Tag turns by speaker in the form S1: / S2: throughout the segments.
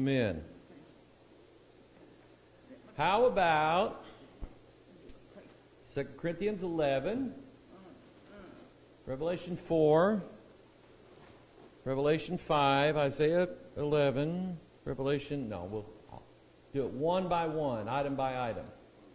S1: Amen. How about 2 Corinthians 11, Revelation 4, Revelation 5, Isaiah 11, Revelation... No, we'll do it one by one, item by item.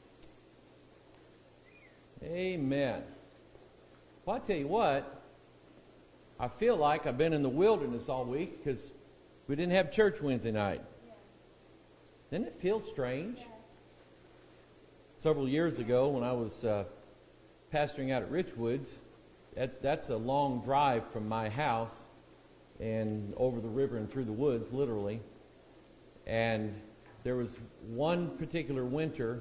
S1: Amen. Well, I tell you what, I feel like I've been in the wilderness all week because we didn't have church Wednesday night. Didn't it feel strange? Several years ago when I was pastoring out at Richwoods, that's a long drive from my house and over the river and through the woods, literally. And there was one particular winter,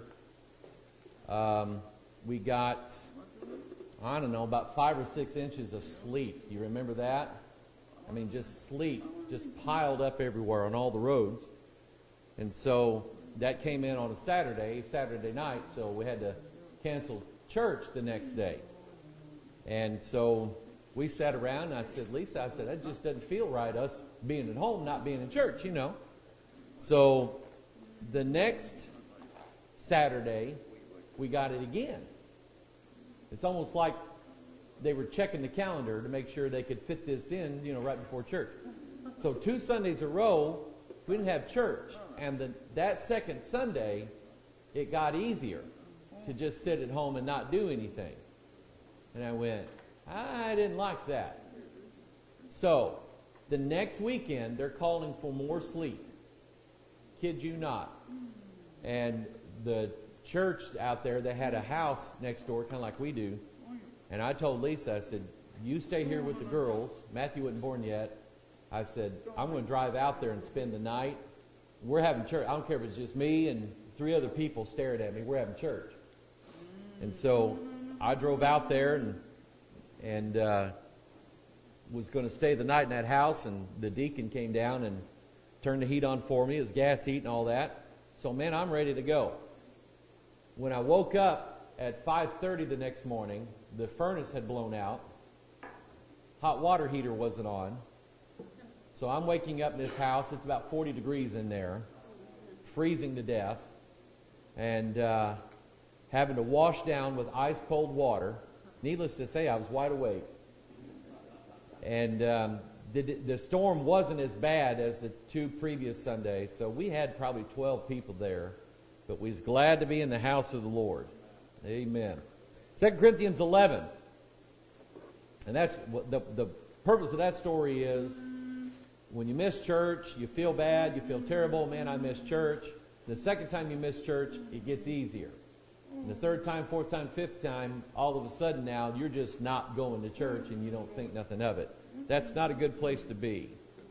S1: we got, I don't know, about 5 or 6 inches of sleet. You remember that? I mean, just sleet, just piled up everywhere on all the roads. And so that came in on a Saturday night, so we had to cancel church the next day. And so we sat around, and I said, Lisa, that just doesn't feel right, us being at home, not being in church, you know. So the next Saturday, we got it again. It's almost like they were checking the calendar to make sure they could fit this in, you know, right before church. So 2 Sundays in a row, we didn't have church. And that second Sunday, it got easier to just sit at home and not do anything. And I went, I didn't like that. So the next weekend, they're calling for more sleep. Kid you not. And the church out there, they had a house next door, kind of like we do. And I told Lisa, I said, you stay here with the girls. Matthew wasn't born yet. I said, I'm going to drive out there and spend the night. We're having church. I don't care if it's just me and 3 other people staring at me. We're having church. And so I drove out there and was going to stay the night in that house. And the deacon came down and turned the heat on for me. It was gas heat and all that. So, man, I'm ready to go. When I woke up at 5:30 the next morning, the furnace had blown out. Hot water heater wasn't on. So I'm waking up in this house. It's about 40 degrees in there, freezing to death, and having to wash down with ice-cold water. Needless to say, I was wide awake. And the storm wasn't as bad as the 2 previous Sundays, so we had probably 12 people there. But we was glad to be in the house of the Lord. Amen. 2 Corinthians 11. And that's what the purpose of that story is. When you miss church, you feel bad, you feel terrible. Man, I missed church. The second time you miss church, it gets easier. And the 3rd time, 4th time, 5th time, all of a sudden now, you're just not going to church and you don't think nothing of it. That's not a good place to be.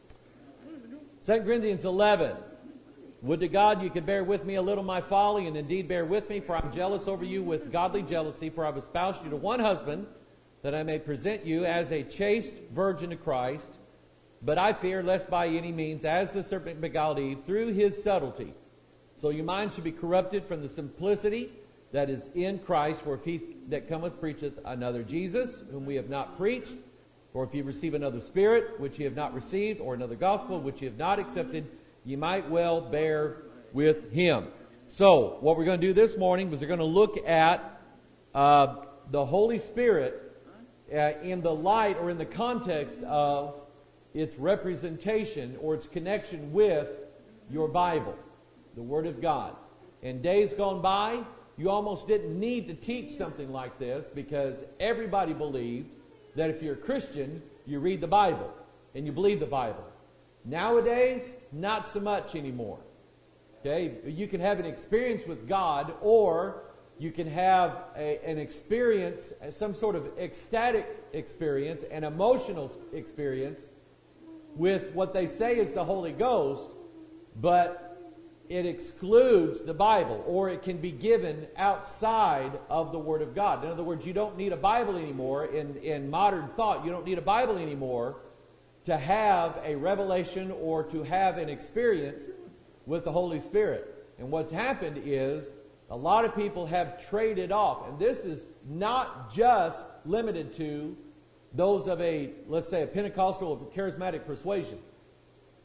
S1: 2 Corinthians 11. Would to God you could bear with me a little my folly, and indeed bear with me, for I'm jealous over you with godly jealousy, for I've espoused you to one husband, that I may present you as a chaste virgin to Christ. But I fear lest by any means, as the serpent beguiled Eve, through his subtlety, so your mind should be corrupted from the simplicity that is in Christ. For if he that cometh preacheth another Jesus, whom we have not preached, or if ye receive another spirit, which ye have not received, or another gospel, which ye have not accepted, ye might well bear with him. So, what we're going to do this morning is we're going to look at the Holy Spirit in the light or in the context of its representation or its connection with your Bible, the Word of God. In days gone by, you almost didn't need to teach something like this because everybody believed that if you're a Christian, you read the Bible and you believe the Bible. Nowadays, not so much anymore. Okay, you can have an experience with God, or you can have an experience, some sort of ecstatic experience, an emotional experience with what they say is the Holy Ghost, but it excludes the Bible, or it can be given outside of the Word of God. In other words, you don't need a Bible anymore. In modern thought, you don't need a Bible anymore to have a revelation or to have an experience with the Holy Spirit. And what's happened is a lot of people have traded off. And this is not just limited to those of let's say, a Pentecostal or charismatic persuasion.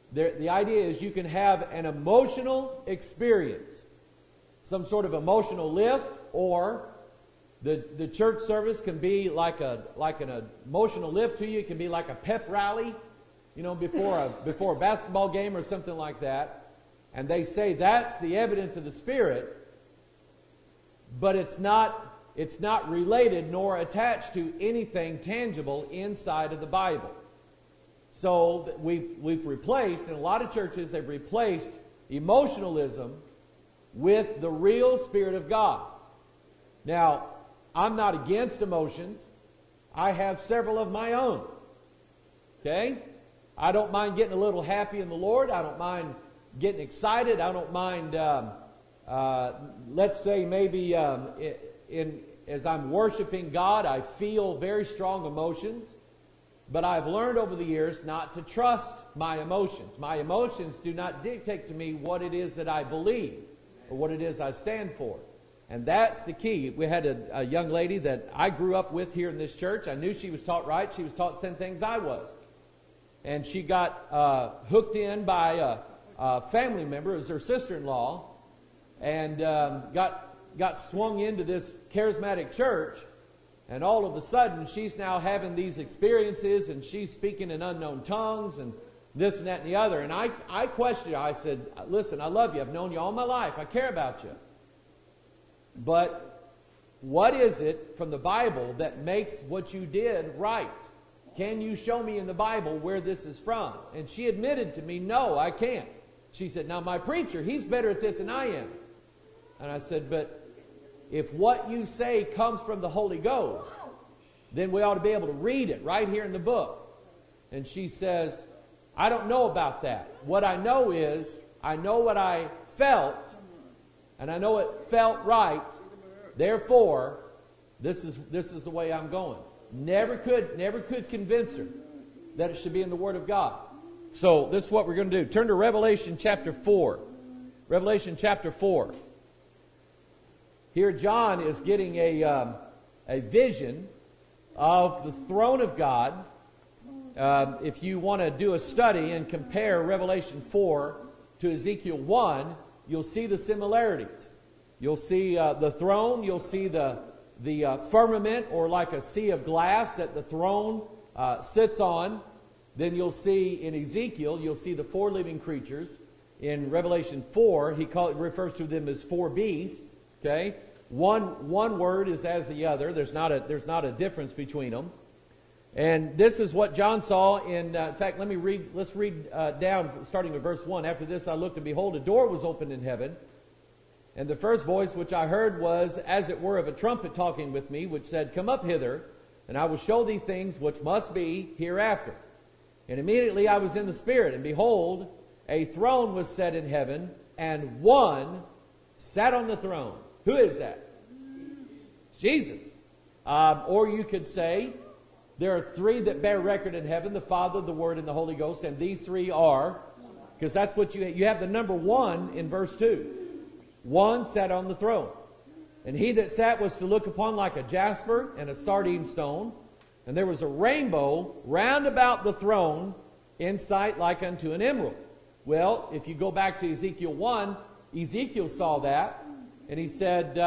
S1: The idea is you can have an emotional experience, some sort of emotional lift, or the church service can be like an emotional lift to you. It can be like a pep rally, before a basketball game or something like that. And they say that's the evidence of the Spirit, but it's not related nor attached to anything tangible inside of the Bible. So we've replaced, in a lot of churches, they've replaced emotionalism with the real Spirit of God. Now, I'm not against emotions. I have several of my own. Okay? I don't mind getting a little happy in the Lord. I don't mind getting excited. I don't mind, let's say maybe as I'm worshiping God, I feel very strong emotions. But I've learned over the years not to trust my emotions. My emotions do not dictate to me what it is that I believe or what it is I stand for. And that's the key. We had a young lady that I grew up with here in this church. I knew she was taught right. She was taught the same things I was. And she got hooked in by a family member, it was her sister-in-law, and got swung into this charismatic church. And all of a sudden, she's now having these experiences, and she's speaking in unknown tongues, and this and that and the other. And I questioned her. I said, listen, I love you. I've known you all my life. I care about you. But what is it from the Bible that makes what you did right? Can you show me in the Bible where this is from? And she admitted to me, no, I can't. She said, now my preacher, he's better at this than I am. And I said, but if what you say comes from the Holy Ghost, then we ought to be able to read it right here in the book. And she says, I don't know about that. What I know is, I know what I felt, and I know it felt right. Therefore, this is the way I'm going. Never could convince her that it should be in the Word of God. So this is what we're going to do. Turn to Revelation chapter 4. Revelation chapter 4. Here John is getting a vision of the throne of God. If you want to do a study and compare Revelation 4 to Ezekiel 1, you'll see the similarities. You'll see the throne. You'll see the firmament, or like a sea of glass that the throne sits on. Then you'll see in Ezekiel, you'll see the four living creatures. In Revelation 4, he refers to them as four beasts. Okay, one word is as the other. There's not a difference between them. And this is what John saw in fact, let's read down, starting with verse 1. After this I looked, and behold, a door was opened in heaven. And the first voice which I heard was, as it were, of a trumpet talking with me, which said, come up hither, and I will show thee things which must be hereafter. And immediately I was in the Spirit, and behold, a throne was set in heaven, and one sat on the throne. Who is that? Jesus. Or you could say, there are three that bear record in heaven, the Father, the Word, and the Holy Ghost, and these three are, because that's what you have the number one in verse 2. One sat on the throne. And he that sat was to look upon like a jasper and a sardine stone. And there was a rainbow round about the throne, in sight like unto an emerald. Well, if you go back to Ezekiel 1, Ezekiel saw that. And he said,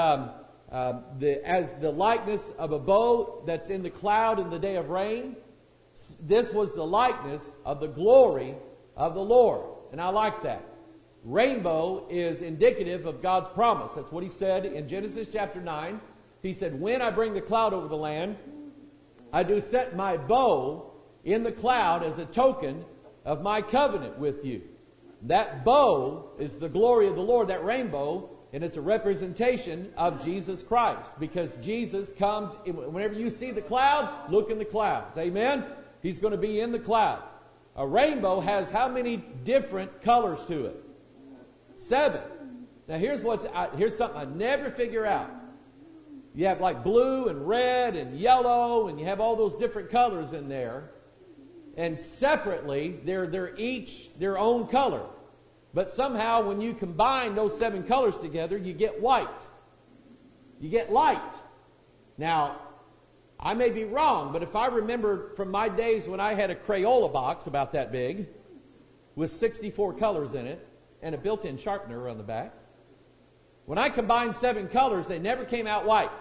S1: as the likeness of a bow that's in the cloud in the day of rain, this was the likeness of the glory of the Lord. And I like that. Rainbow is indicative of God's promise. That's what he said in Genesis chapter 9. He said, when I bring the cloud over the land, I do set my bow in the cloud as a token of my covenant with you. That bow is the glory of the Lord, that rainbow, and it's a representation of Jesus Christ. Because Jesus comes, whenever you see the clouds, look in the clouds. Amen? He's going to be in the clouds. A rainbow has how many different colors to it? 7. Now here's something I never figure out. You have like blue and red and yellow, and you have all those different colors in there. And separately, they're each their own color. But somehow when you combine those 7 colors together, you get white. You get light. Now, I may be wrong, but if I remember from my days when I had a Crayola box about that big, with 64 colors in it and a built-in sharpener on the back. When I combined 7 colors, they never came out white.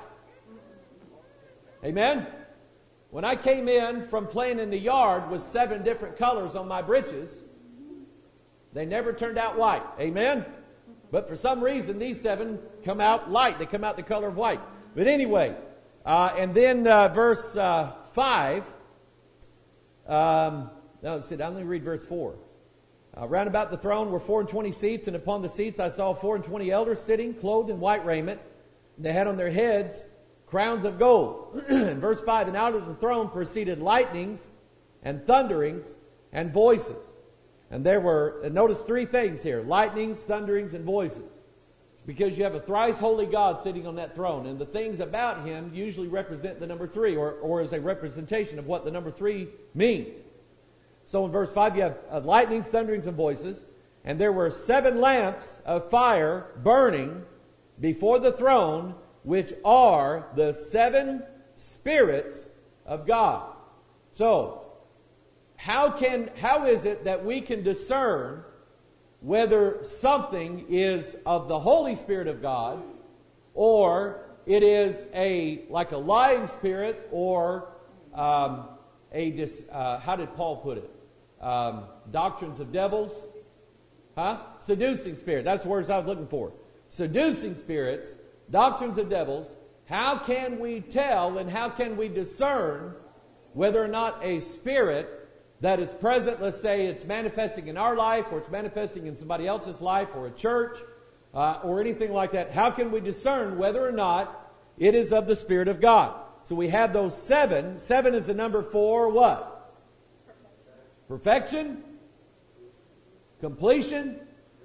S1: Amen? When I came in from playing in the yard with 7 different colors on my britches, they never turned out white. Amen? But for some reason, these 7 come out light. They come out the color of white. But anyway, and then verse 5. No, let me read verse 4. Round about the throne were 24 seats, and upon the seats I saw 24 elders sitting, clothed in white raiment. And they had on their heads crowns of gold. In verse 5, and out of the throne proceeded lightnings and thunderings and voices. And there were, and notice 3 things here, lightnings, thunderings, and voices. It's because you have a thrice holy God sitting on that throne, and the things about him usually represent the number 3, or is a representation of what the number 3 means. So in verse 5 you have lightnings, thunderings, and voices. And there were 7 lamps of fire burning before the throne, which are the 7 spirits of God. So, how is it that we can discern whether something is of the Holy Spirit of God, or it is like a lying spirit, or how did Paul put it? Doctrines of devils? Seducing spirit. That's the words I was looking for. Seducing spirits, doctrines of devils. How can we tell and how can we discern whether or not a spirit that is present, let's say it's manifesting in our life, or it's manifesting in somebody else's life, or a church, or anything like that, how can we discern whether or not it is of the Spirit of God? So we have those 7. 7 is the number for what? Perfection? Completion?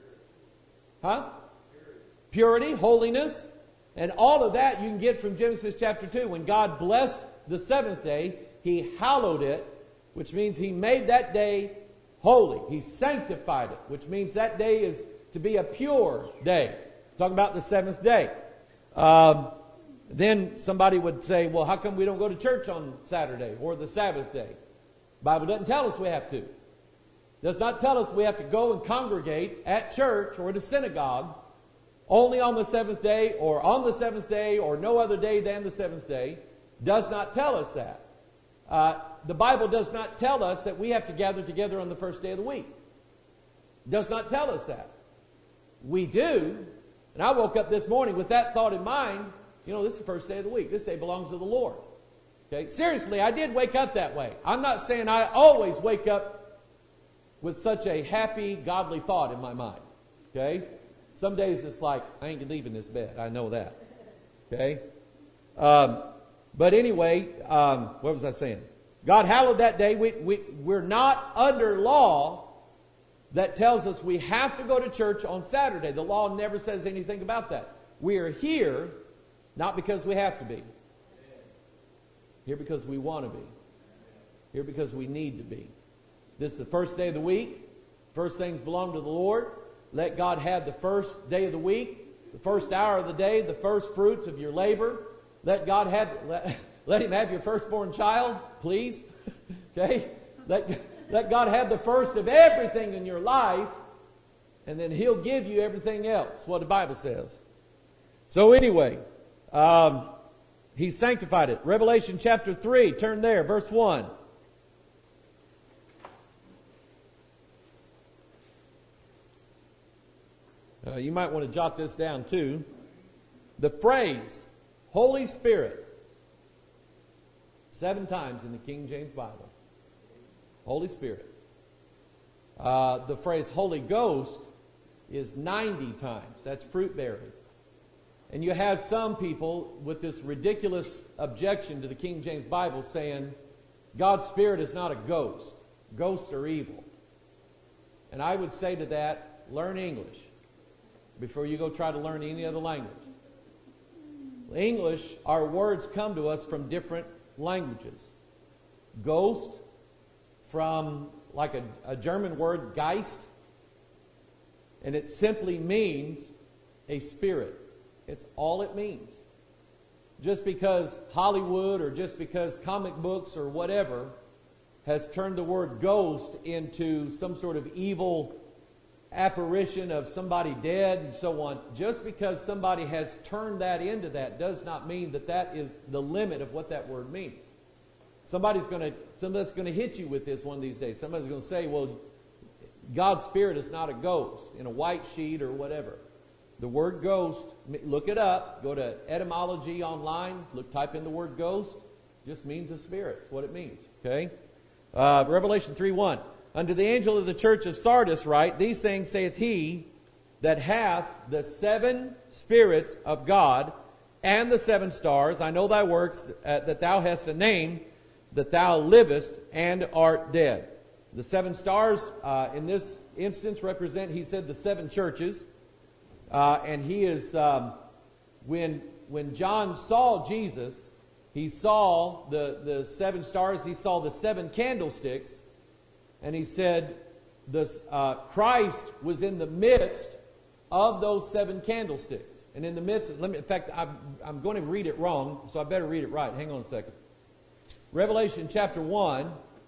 S1: Purity, holiness. And all of that you can get from Genesis chapter 2. When God blessed the 7th day, He hallowed it, which means He made that day holy. He sanctified it, which means that day is to be a pure day. Talking about the 7th day. Then somebody would say, well, how come we don't go to church on Saturday or the Sabbath day? The Bible doesn't tell us we have to. It does not tell us we have to go and congregate at church or at a synagogue only on the 7th day, or on the 7th day, or no other day than the 7th day. Does not tell us that. The Bible does not tell us that we have to gather together on the first day of the week. It does not tell us that. We do, and I woke up this morning with that thought in mind. This is the first day of the week. This day belongs to the Lord. Okay? Seriously, I did wake up that way. I'm not saying I always wake up with such a happy, godly thought in my mind. Okay? Some days it's like, I ain't leaving this bed. I know that. Okay? But anyway, what was I saying? God hallowed that day. We're not under law that tells us we have to go to church on Saturday. The law never says anything about that. We are here not because we have to be. Here because we want to be. Here because we need to be. This is the first day of the week. First things belong to the Lord. Let God have the first day of the week, the first hour of the day, the first fruits of your labor. Let God have... Let Him have your firstborn child, please. Okay? Let God have the first of everything in your life, and then He'll give you everything else, what the Bible says. So anyway, He sanctified it. Revelation chapter 3, turn there, verse 1. You might want to jot this down too. The phrase, Holy Spirit, 7 times in the King James Bible. Holy Spirit. The phrase Holy Ghost is 90 times. That's fruit bearing. And you have some people with this ridiculous objection to the King James Bible saying God's Spirit is not a ghost. Ghosts are evil. And I would say to that, learn English before you go try to learn any other language. English, our words come to us from different languages. Ghost, from like a German word, Geist, and it simply means a spirit. It's all it means. Just because Hollywood or just because comic books or whatever has turned the word ghost into some sort of evil apparition of somebody dead and so on. Just because somebody has turned that into that does not mean that that is the limit of what that word means. Somebody's going to hit you with this one of these days. Somebody's going to say, well, God's Spirit is not a ghost in a white sheet or whatever. The word ghost, look it up. Go to etymology online. Type in the word ghost. Just means a spirit. That's what it means. Okay? Revelation 3:1. Unto the angel of the church of Sardis write, these things saith he that hath the 7 spirits of God and the 7 stars. I know thy works, that thou hast a name, that thou livest and art dead. The 7 stars in this instance represent, he said, the 7 churches. And he is, when John saw Jesus, he saw the 7 stars, he saw the 7 candlesticks, and he said Christ was in the midst of those 7 candlesticks. And in the midst, in fact, I'm going to read it wrong, so I better read it right. Hang on a second. Revelation chapter 1,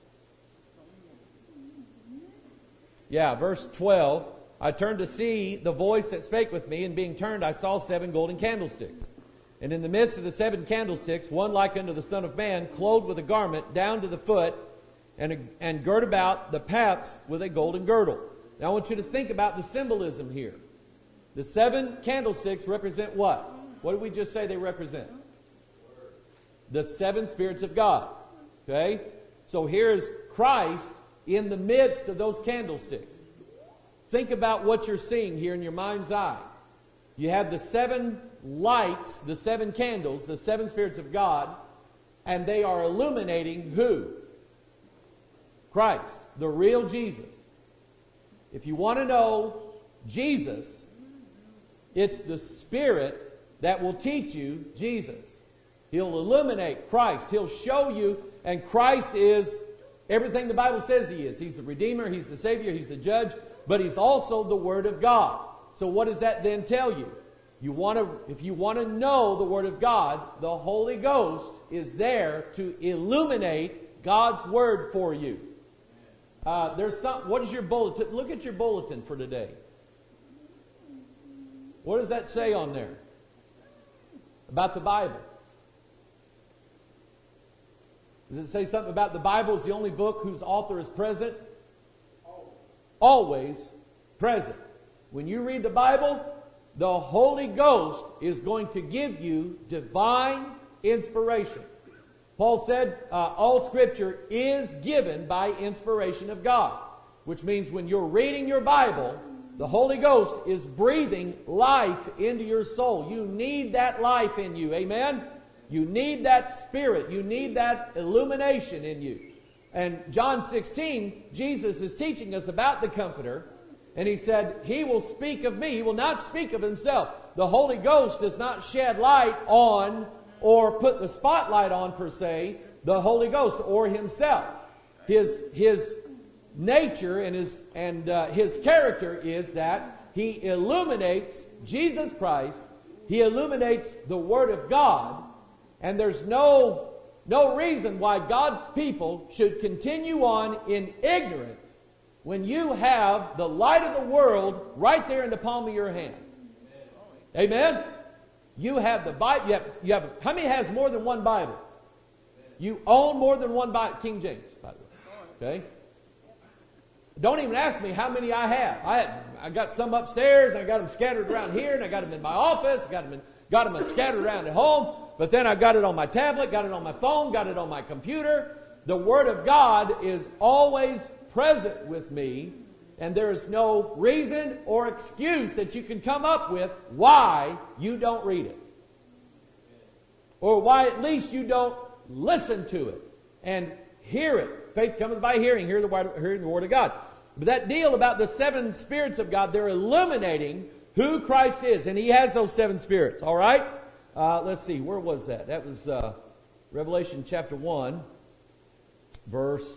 S1: verse 12. I turned to see the voice that spake with me, and being turned I saw 7 golden candlesticks. And in the midst of the 7 candlesticks, one like unto the Son of Man, clothed with a garment down to the foot, and girt about the paps with a golden girdle. Now I want you to think about the symbolism here. The 7 candlesticks represent what? What did we just say they represent? The 7 spirits of God. Okay? So here's Christ in the midst of those candlesticks. Think about what you're seeing here in your mind's eye. You have the 7 lights, the 7 candles, the 7 spirits of God, and they are illuminating who? Christ, the real Jesus. If you want to know Jesus, it's the Spirit that will teach you Jesus. He'll illuminate Christ. He'll show you, and Christ is everything the Bible says He is. He's the Redeemer, He's the Savior, He's the Judge, but He's also the Word of God. So what does that then tell you? If you want to know the Word of God, the Holy Ghost is there to illuminate God's Word for you. What is your bulletin? Look at your bulletin for today. What does that say on there? About the Bible. Does it say something about the Bible is the only book whose author is present? Always present. When you read the Bible, the Holy Ghost is going to give you divine inspiration. Paul said, all Scripture is given by inspiration of God, which means when you're reading your Bible, the Holy Ghost is breathing life into your soul. You need that life in you. Amen? You need that Spirit. You need that illumination in you. And John 16, Jesus is teaching us about the Comforter. And He said, He will speak of me. He will not speak of Himself. The Holy Ghost does not shed light on or put the spotlight on, per se, the Holy Ghost or Himself. His nature and His character is that He illuminates Jesus Christ. He illuminates the Word of God. And there's no reason why God's people should continue on in ignorance when you have the light of the world right there in the palm of your hand. Amen? You have the Bible. You have how many has more than one Bible? You own more than one Bible. King James, by the way. Okay? Don't even ask me how many I have. I got some upstairs. I got them scattered around here, and I got them in my office. Got them scattered around at home. But then I've got it on my tablet, got it on my phone, got it on my computer. The Word of God is always present with me, and there is no reason or excuse that you can come up with why you don't read it. Or why at least you don't listen to it and hear it. Faith cometh by hearing, hearing the Word of God. But that deal about the 7 spirits of God, they're illuminating who Christ is, and He has those 7 spirits, all right? Let's see, where was that? That was Revelation chapter 1, verse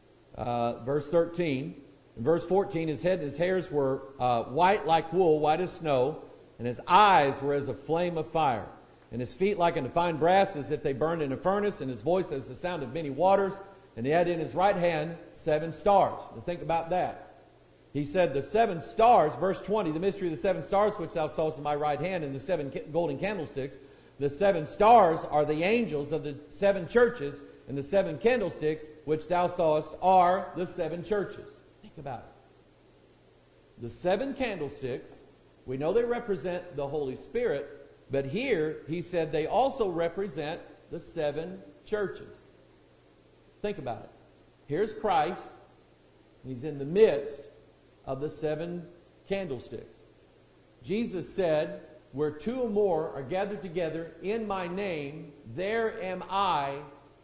S1: 13. In verse 14, his head and his hairs were white like wool, white as snow, and his eyes were as a flame of fire, and his feet like unto fine brass, as if they burned in a furnace, and his voice as the sound of many waters. And he had in his right hand 7 stars. Now think about that. He said the 7 stars, verse 20, the mystery of the 7 stars which thou sawest in my right hand, and the 7 golden candlesticks. The 7 stars are the angels of the 7 churches, and the 7 candlesticks which thou sawest are the 7 churches. Think about it. The 7 candlesticks, we know they represent the Holy Spirit, but here he said they also represent the 7 churches. Think about it. Here's Christ. He's in the midst of the 7 candlesticks. Jesus said, where 2 or more are gathered together in my name, there am I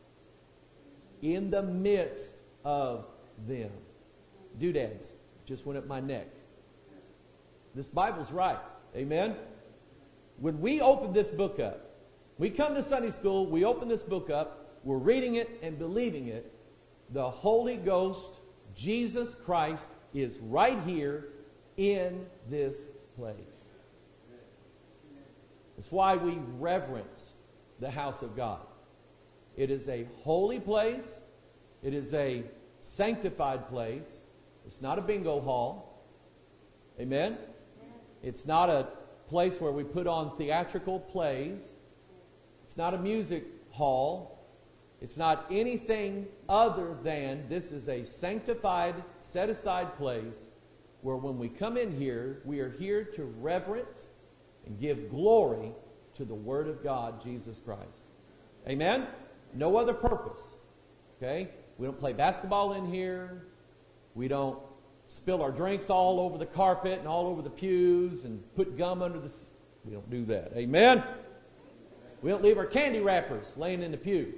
S1: in the midst of them. Doodads just went up my neck. This Bible's right. Amen? When we open this book up, we come to Sunday school, we open this book up, we're reading it and believing it. The Holy Ghost, Jesus Christ, is right here in this place. That's why we reverence the house of God. It is a holy place. It is a sanctified place. It's not a bingo hall. Amen? It's not a place where we put on theatrical plays. It's not a music hall. It's not anything other than this is a sanctified, set-aside place where when we come in here, we are here to reverence and give glory to the Word of God, Jesus Christ. Amen? No other purpose. Okay? We don't play basketball in here. We don't spill our drinks all over the carpet and all over the pews and put gum under the... We don't do that. Amen? We don't leave our candy wrappers laying in the pew.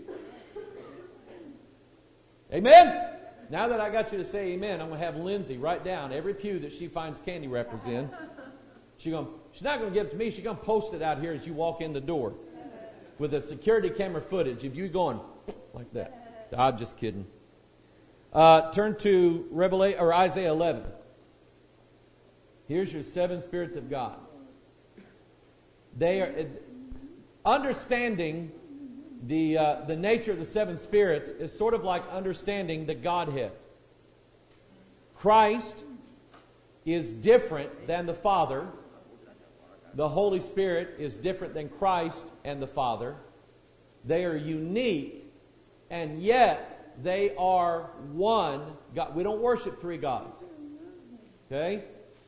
S1: Amen? Now that I got you to say amen, I'm going to have Lindsay write down every pew that she finds candy wrappers in. She's not going to give it to me. She's going to post it out here as you walk in the door with a security camera footage of you going like that. I'm just kidding. Turn to Isaiah 11. Here's your 7 spirits of God. They are understanding the nature of the 7 spirits is sort of like understanding the Godhead. Christ is different than the Father. The Holy Spirit is different than Christ and the Father. They are unique, and yet they are one God. We don't worship 3 gods. Okay?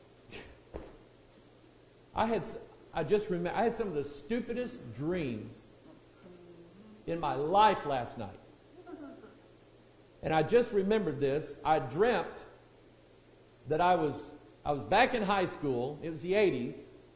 S1: I had some of the stupidest dreams in my life last night. And I just remembered this. I dreamt that I was back in high school. It was the 80s.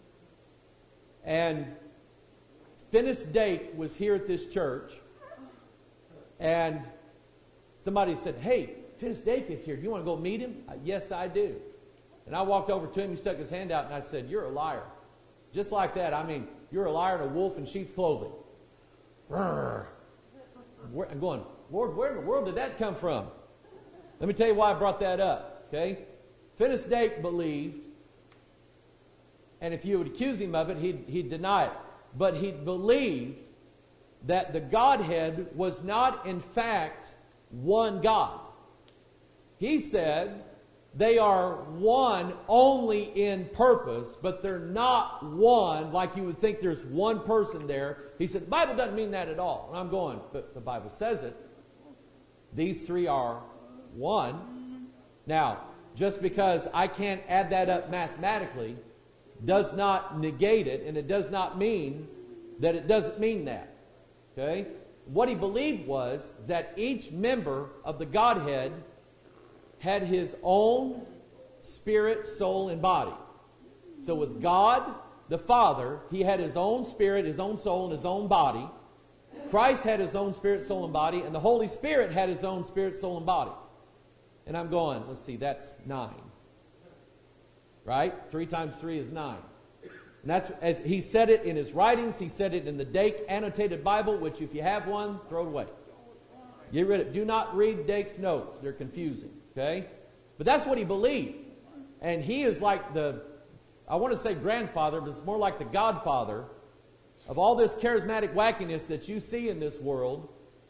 S1: And Finis Dake was here at this church. And somebody said, "Hey, Finis Dake is here. Do you want to go meet him?" "Yes, I do." And I walked over to him. He stuck his hand out and I said, "You're a liar." Just like that. I mean, you're a liar and a wolf in sheep's clothing. I'm going, "Lord, where in the world did that come from?" Let me tell you why I brought that up. Okay? Finis Dake believed, and if you would accuse him of it, he'd deny it. But he believed that the Godhead was not, in fact, one God. He said they are one only in purpose, but they're not one like you would think there's one person there. He said, the Bible doesn't mean that at all. And I'm going, but the Bible says it. These 3 are one. Now, just because I can't add that up mathematically does not negate it, and it does not mean that it doesn't mean that. Okay? What he believed was that each member of the Godhead had his own spirit, soul, and body. So with God, the Father, he had his own spirit, his own soul, and his own body. Christ had his own spirit, soul, and body, and the Holy Spirit had his own spirit, soul, and body. And I'm going, let's see, that's 9. Right? 3 times 3 is 9. And that's, as he said it in his writings, he said it in the Dake annotated Bible, which if you have one, throw it away. Get rid of it. Do not read Dake's notes. They're confusing. Okay? But that's what he believed. And he is like I want to say grandfather, but it's more like the godfather of all this charismatic wackiness that you see in this world.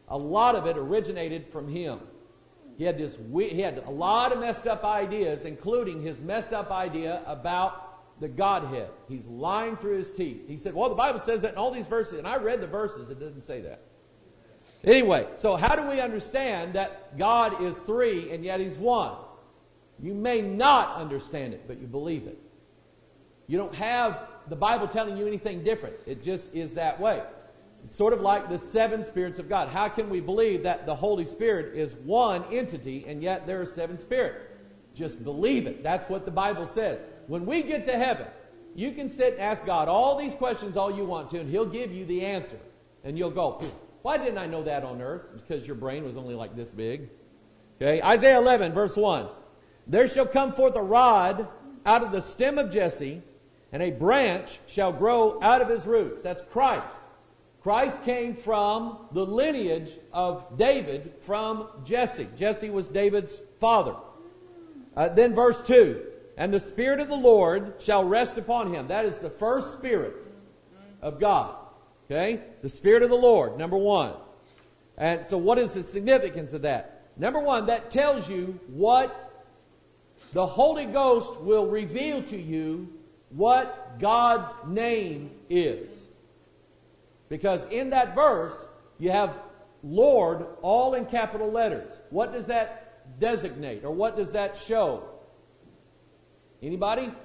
S1: a lot of it originated from him. He had a lot of messed up ideas, including his messed up idea about the Godhead. He's lying through his teeth. He said, well, the Bible says that in all these verses, and I read the verses, it doesn't say that. Anyway, so how do we understand that God is three and yet he's one? You may not understand it, but you believe it. You don't have the Bible telling you anything different. It just is that way. It's sort of like the seven spirits of God. How can we believe that the Holy Spirit is one entity and yet there are seven spirits? Just believe it. That's what the Bible says. When we get to heaven, you can sit and ask God all these questions all you want to, and he'll give you the answer. And you'll go, why didn't I know that on earth? Because your brain was only like this big. Okay, Isaiah 11, verse 1. There shall come forth a rod out of the stem of Jesse, and a branch shall grow out of his roots. That's Christ. Christ came from the lineage of David from Jesse. Jesse was David's father. Then verse 2. And the Spirit of the Lord shall rest upon him. That is the first Spirit of God. Okay? The Spirit of the Lord, number one. And so what is the significance of that? Number one, that tells you what the Holy Ghost will reveal to you what God's name is. Because in that verse, you have Lord all in capital letters. What does that designate, or what does that show? Anybody?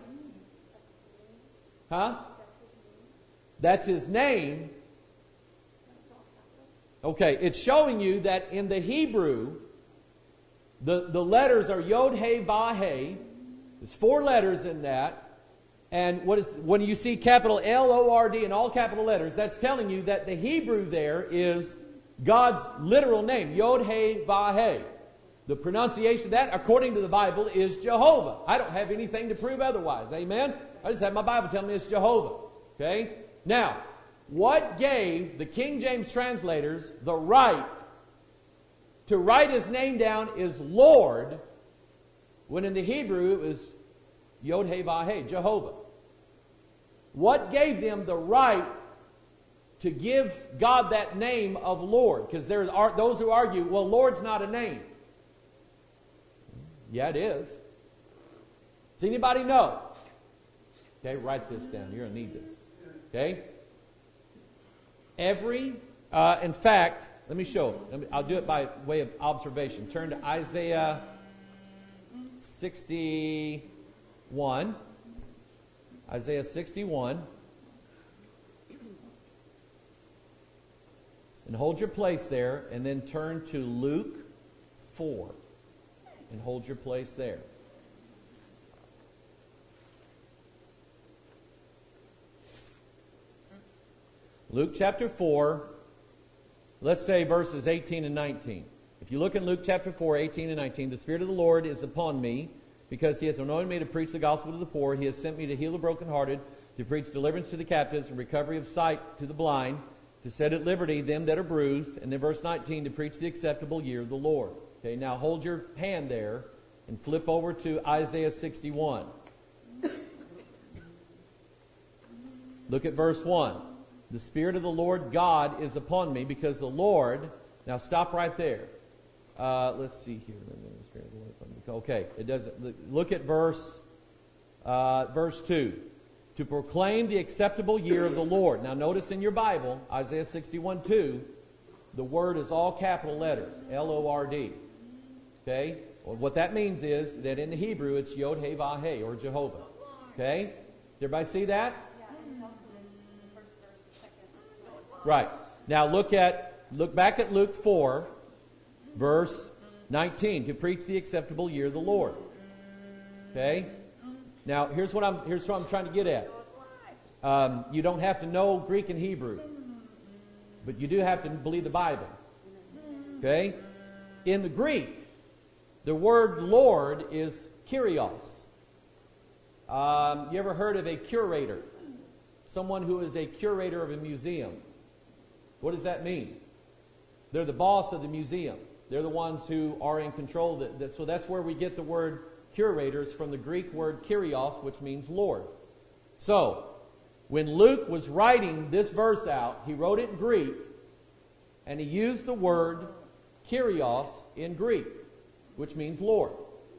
S1: Huh? That's his name. Okay, it's showing you that in the Hebrew, the letters are Yod, He, Vav, He. There's 4 letters in that. And when you see capital L-O-R-D in all capital letters, that's telling you that the Hebrew there is God's literal name, Yod, He, Vav, He. The pronunciation of that, according to the Bible, is Jehovah. I don't have anything to prove otherwise. Amen? I just have my Bible telling me it's Jehovah. Okay? Now, what gave the King James translators the right to write his name down is Lord, when in the Hebrew it was Yod, He, Vav, He, Jehovah? What gave them the right to give God that name of Lord? Because there are those who argue, well, Lord's not a name. Yeah, it is. Does anybody know? Okay, write this down. You're going to need this. Okay? In fact, let me show. I'll do it by way of observation. Turn to Isaiah 61. Isaiah 61. And hold your place there, and then turn to Luke 4. And hold your place there. Luke chapter 4, let's say verses 18 and 19. If you look in Luke chapter 4, 18 and 19, the Spirit of the Lord is upon me, because he hath anointed me to preach the gospel to the poor. He has sent me to heal the brokenhearted, to preach deliverance to the captives, and recovery of sight to the blind, to set at liberty them that are bruised. And then verse 19, to preach the acceptable year of the Lord. Okay, now hold your hand there and flip over to Isaiah 61. Look at verse 1. The Spirit of the Lord God is upon me, because the Lord... Now stop right there. Let's see here. Okay, it doesn't. Look at verse 2. To proclaim the acceptable year of the Lord. Now notice in your Bible, Isaiah 61:2, the word is all capital letters, L-O-R-D. Okay? Well, what that means is that in the Hebrew it's Yod, He, Vav, He, or Jehovah. Okay? Did everybody see that? Right. Now look back at Luke 4, verse 19, to preach the acceptable year of the Lord. Okay? Now here's what I'm trying to get at. You don't have to know Greek and Hebrew, but you do have to believe the Bible. Okay? In the Greek, the word Lord is Kyrios. You ever heard of a curator? Someone who is a curator of a museum. What does that mean? They're the boss of the museum. They're the ones who are in control. So that's where we get the word curators from the Greek word Kyrios, which means Lord. So, when Luke was writing this verse out, he wrote it in Greek, and he used the word Kyrios in Greek, which means Lord.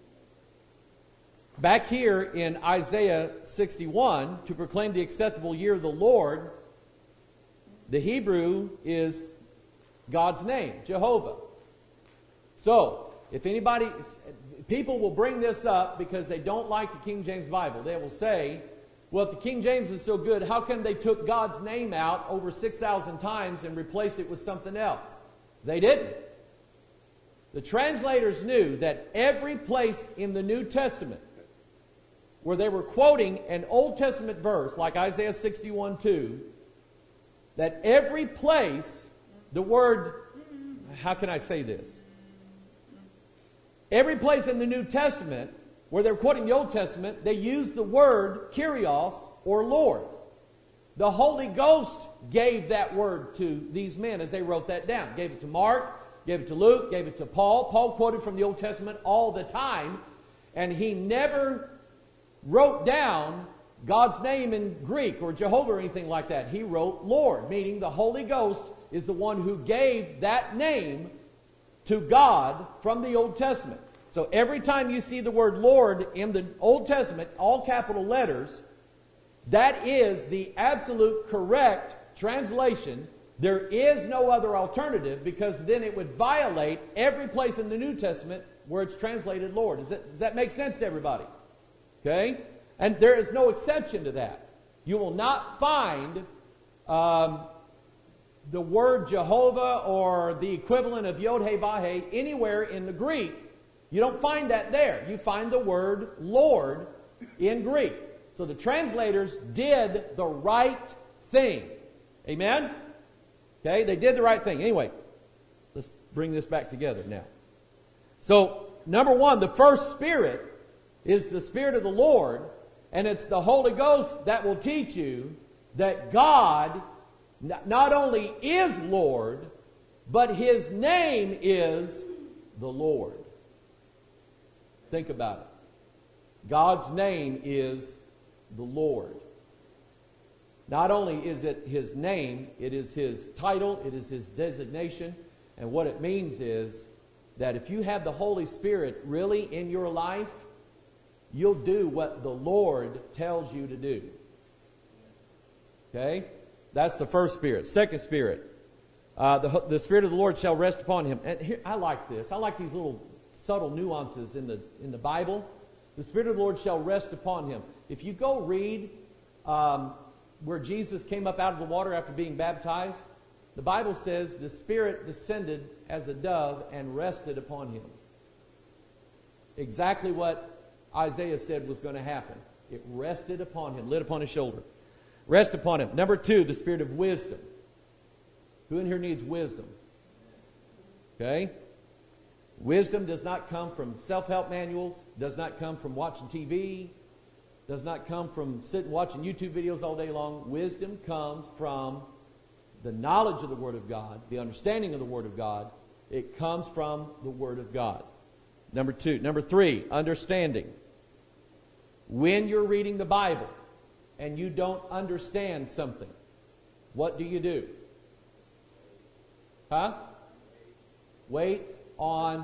S1: Back here in Isaiah 61, to proclaim the acceptable year of the Lord, the Hebrew is God's name, Jehovah. So, if anybody, people will bring this up because they don't like the King James Bible. They will say, well, if the King James is so good, how come they took God's name out over 6,000 times and replaced it with something else? They didn't. The translators knew that every place in the New Testament where they were quoting an Old Testament verse, like Isaiah 61:2, that every place, the word, how can I say this? Every place in the New Testament where they're quoting the Old Testament, they use the word Kyrios, or Lord. The Holy Ghost gave that word to these men as they wrote that down. Gave it to Mark, gave it to Luke, gave it to Paul. Paul quoted from the Old Testament all the time, and he never wrote down God's name in Greek or Jehovah or anything like that. He wrote Lord, meaning the Holy Ghost is the one who gave that name to God from the Old Testament. So every time you see the word Lord in the Old Testament, all capital letters, that is the absolute correct translation. There is no other alternative, because then it would violate every place in the New Testament where it's translated Lord. Does that make sense to everybody? Okay? And there is no exception to that. You will not find the word Jehovah or the equivalent of Yod-Heh-Vah-Heh anywhere in the Greek. You don't find that there. You find the word Lord in Greek. So the translators did the right thing. Amen? Okay, they did the right thing. Anyway, let's bring this back together now. So, number one, the first Spirit is the Spirit of the Lord, and it's the Holy Ghost that will teach you that God not only is Lord, but His name is the Lord. Think about it. God's name is the Lord. Not only is it His name, it is His title, it is His designation, and what it means is that if you have the Holy Spirit really in your life, you'll do what the Lord tells you to do. Okay? That's the first Spirit. Second Spirit. The Spirit of the Lord shall rest upon him. And here, I like this. I like these little subtle nuances in the Bible. The Spirit of the Lord shall rest upon him. If you go read where Jesus came up out of the water after being baptized, the Bible says the Spirit descended as a dove and rested upon him. Exactly what Isaiah said was going to happen. It rested upon him, lit upon his shoulder. Rest upon him. Number two, the Spirit of wisdom. Who in here needs wisdom? Okay? Wisdom does not come from self-help manuals, does not come from watching TV, does not come from sitting watching YouTube videos all day long. Wisdom comes from the knowledge of the Word of God, the understanding of the Word of God. It comes from the Word of God. Number two. Number three, understanding. When you're reading the Bible and you don't understand something, what do? Huh? Wait on.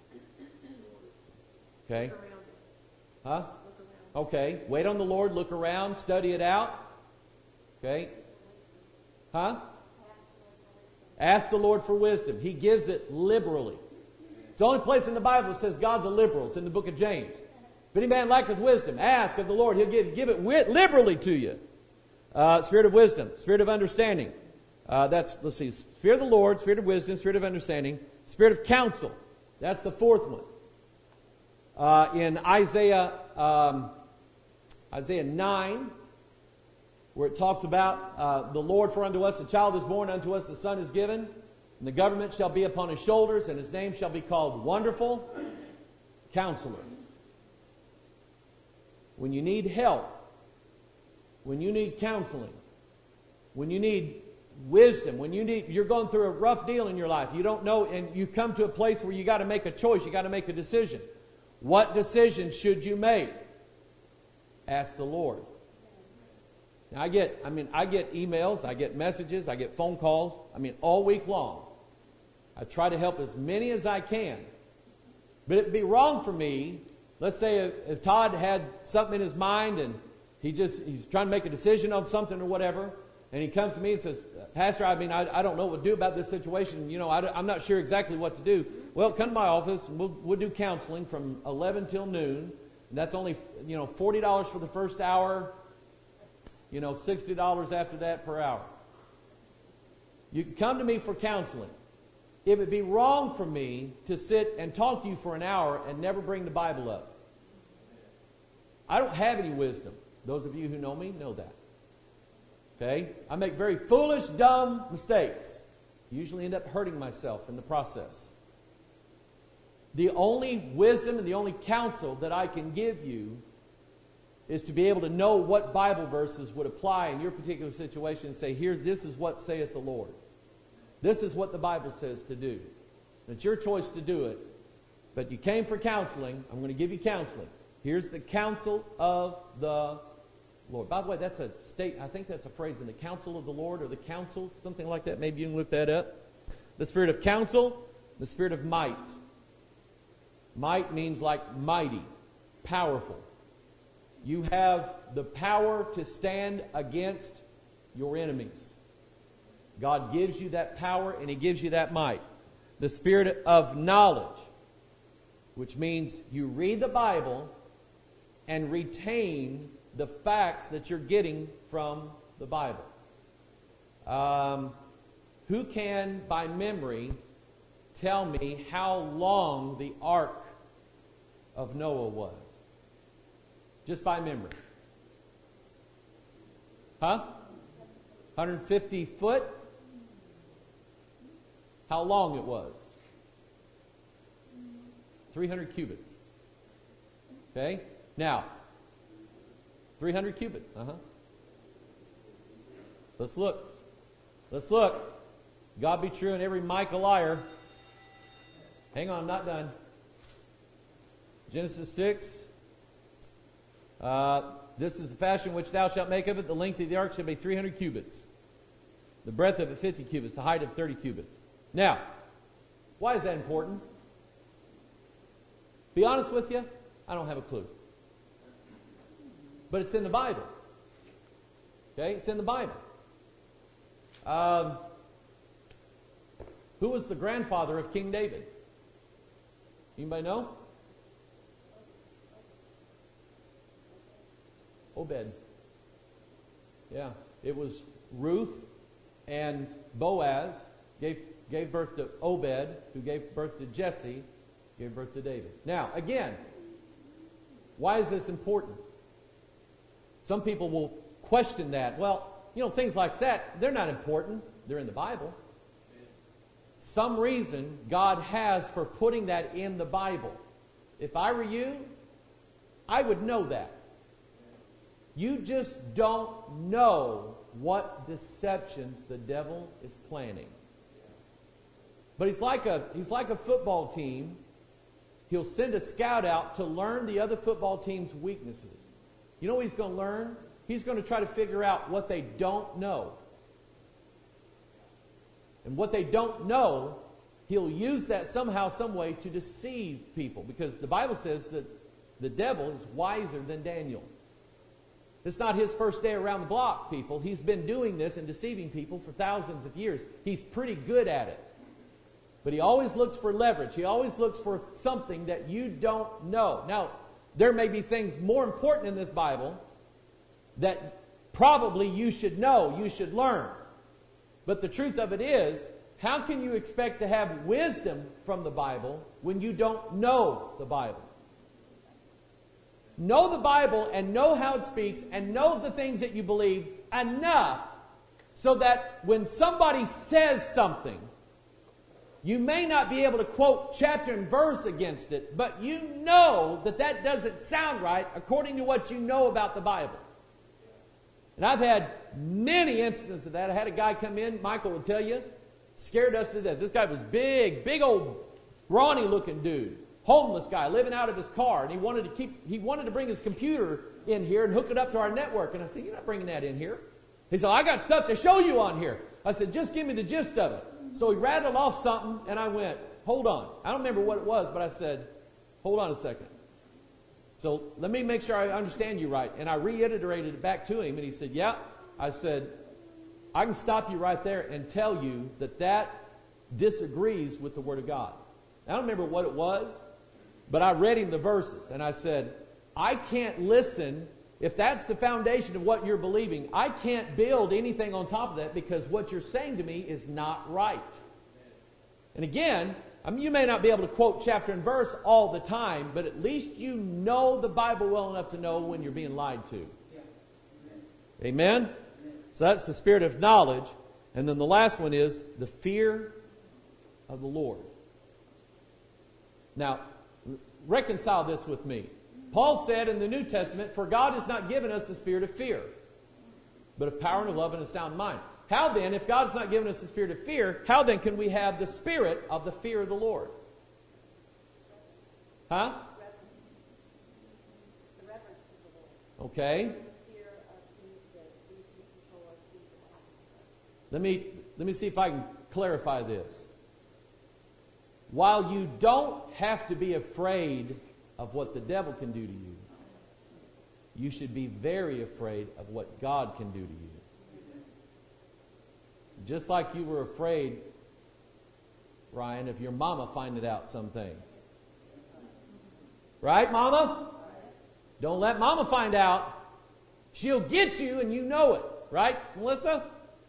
S1: Okay. Huh? Okay. Wait on the Lord, look around, study it out. Okay. Huh? Ask the Lord for wisdom. He gives it liberally. It's the only place in the Bible that says God's a liberal. It's in the book of James. If any man lacketh wisdom, ask of the Lord. He'll give it liberally to you. Spirit of wisdom, spirit of understanding. Let's see, Spirit of the Lord, Spirit of wisdom, Spirit of understanding, Spirit of counsel. That's the fourth one. In Isaiah 9, where it talks about the Lord, for unto us a child is born, unto us a son is given, and the government shall be upon his shoulders, and his name shall be called Wonderful Counselor. When you need help, when you need counseling, when you need wisdom, when you're going through a rough deal in your life, you don't know, and you come to a place where you got to make a choice, you got to make a decision. What decision should you make? Ask the Lord. Now I get emails, I get messages, I get phone calls, all week long. I try to help as many as I can. But it'd be wrong for me, let's say if Todd had something in his mind and he's trying to make a decision on something or whatever, and he comes to me and says, Pastor, I don't know what to do about this situation. I'm not sure exactly what to do. Well, come to my office, and we'll do counseling from 11 till noon. And that's only, $40 for the first hour, $60 after that per hour. You can come to me for counseling. It would be wrong for me to sit and talk to you for an hour and never bring the Bible up. I don't have any wisdom. Those of you who know me know that. Okay? I make very foolish, dumb mistakes. Usually end up hurting myself in the process. The only wisdom and the only counsel that I can give you is to be able to know what Bible verses would apply in your particular situation and say, this is what saith the Lord. This is what the Bible says to do. It's your choice to do it. But you came for counseling. I'm going to give you counseling. Here's the counsel of the Lord. By the way, that's a I think that's a phrase in the counsel of the Lord or the counsels, something like that. Maybe you can look that up. The spirit of counsel, the spirit of might. Might means like mighty, powerful. You have the power to stand against your enemies. God gives you that power and He gives you that might. The spirit of knowledge, which means you read the Bible and retain the facts that you're getting from the Bible. Who can, by memory, tell me how long the ark of Noah was? Just by memory. Huh? 150 foot? How long it was? 300 cubits. Okay? Now, 300 cubits. Let's look. Let's look. God be true and every Mike a liar. Hang on, I'm not done. Genesis 6. This is the fashion which thou shalt make of it. The length of the ark shall be 300 cubits. The breadth of it 50 cubits. The height of 30 cubits. Now, why is that important? Be honest with you, I don't have a clue. But it's in the Bible. Okay, it's in the Bible. Who was the grandfather of King David? Anybody know? Obed. Yeah, it was Ruth and Boaz gave birth to Obed, who gave birth to Jesse, gave birth to David. Now, again, why is this important? Some people will question that. Well, things like that, they're not important. They're in the Bible. Some reason God has for putting that in the Bible. If I were you, I would know that. You just don't know what deceptions the devil is planning. But he's like a football team. He'll send a scout out to learn the other football team's weaknesses. You know what he's going to learn? He's going to try to figure out what they don't know. And what they don't know, he'll use that somehow, some way to deceive people. Because the Bible says that the devil is wiser than Daniel. It's not his first day around the block, people. He's been doing this and deceiving people for thousands of years. He's pretty good at it. But he always looks for leverage. He always looks for something that you don't know. Now, there may be things more important in this Bible that probably you should know, you should learn. But the truth of it is, how can you expect to have wisdom from the Bible when you don't know the Bible? Know the Bible and know how it speaks and know the things that you believe enough so that when somebody says something, you may not be able to quote chapter and verse against it, but you know that that doesn't sound right according to what you know about the Bible. And I've had many instances of that. I had a guy come in, Michael would tell you, scared us to death. This guy was big old, brawny looking dude. Homeless guy living out of his car, and he wanted to bring his computer in here and hook it up to our network. And I said, "You're not bringing that in here." He said, "I got stuff to show you on here." I said, "Just give me the gist of it." So he rattled off something, and I went, hold on. I don't remember what it was, but I said, hold on a second. So let me make sure I understand you right. And I reiterated it back to him, and he said, yeah. I said, I can stop you right there and tell you that that disagrees with the Word of God. I don't remember what it was, but I read him the verses, and I said, I can't listen. If that's the foundation of what you're believing, I can't build anything on top of that because what you're saying to me is not right. And again, I mean, you may not be able to quote chapter and verse all the time, but at least you know the Bible well enough to know when you're being lied to. Amen? So that's the spirit of knowledge. And then the last one is the fear of the Lord. Now, reconcile this with me. Paul said in the New Testament, for God has not given us the spirit of fear, but of power and of love and a sound mind. How then, if God has not given us the spirit of fear, how then can we have the spirit of the fear of the Lord? Huh? Okay. Let me see if I can clarify this. While you don't have to be afraid of what the devil can do to you, you should be very afraid of what God can do to you. Just like you were afraid, Ryan, of your mama finding out some things. Right, Mama? Don't let Mama find out. She'll get you and you know it. Right, Melissa?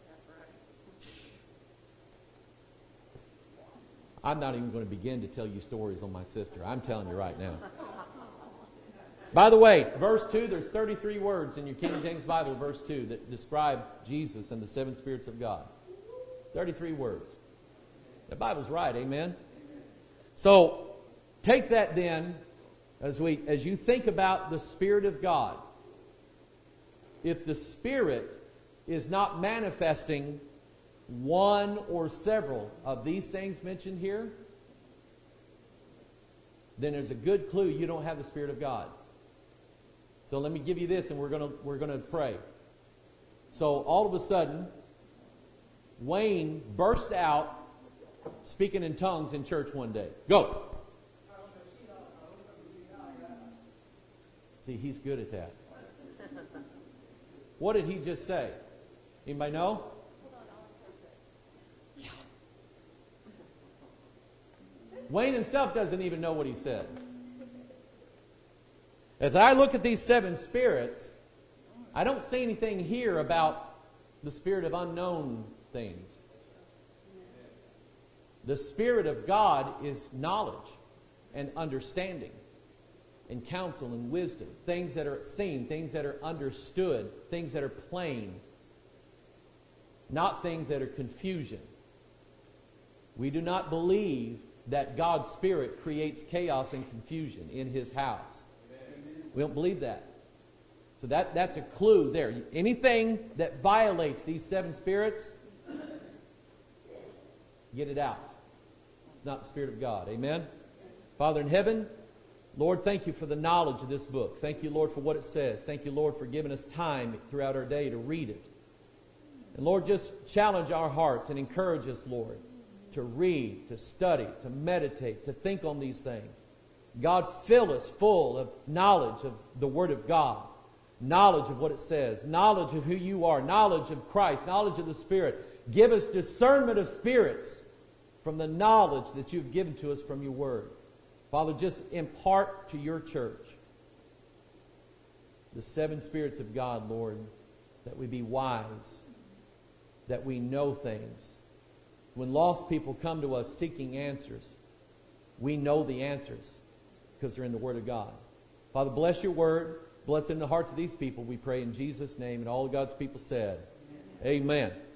S1: I'm not even going to begin to tell you stories on my sister. I'm telling you right now. By the way, verse 2, there's 33 words in your King James Bible, verse 2, that describe Jesus and the seven spirits of God. 33 words. The Bible's right, amen? So, take that then, as you think about the Spirit of God. If the Spirit is not manifesting one or several of these things mentioned here, then there's a good clue you don't have the Spirit of God. So let me give you this, and we're going to pray. So all of a sudden, Wayne burst out speaking in tongues in church one day. Go. See, he's good at that. What did he just say? Anybody know? Yeah. Wayne himself doesn't even know what he said. As I look at these seven spirits, I don't see anything here about the spirit of unknown things. The Spirit of God is knowledge and understanding and counsel and wisdom. Things that are seen, things that are understood, things that are plain. Not things that are confusion. We do not believe that God's Spirit creates chaos and confusion in His house. We don't believe that. So that's a clue there. Anything that violates these seven spirits, get it out. It's not the Spirit of God. Amen? Father in heaven, Lord, thank you for the knowledge of this book. Thank you, Lord, for what it says. Thank you, Lord, for giving us time throughout our day to read it. And Lord, just challenge our hearts and encourage us, Lord, to read, to study, to meditate, to think on these things. God, fill us full of knowledge of the Word of God, knowledge of what it says, knowledge of who you are, knowledge of Christ, knowledge of the Spirit. Give us discernment of spirits from the knowledge that you've given to us from your Word. Father, just impart to your church the seven spirits of God, Lord, that we be wise, that we know things. When lost people come to us seeking answers, we know the answers because they're in the Word of God. Father, bless your Word. Bless in the hearts of these people, we pray in Jesus' name. And all of God's people said, Amen. Amen.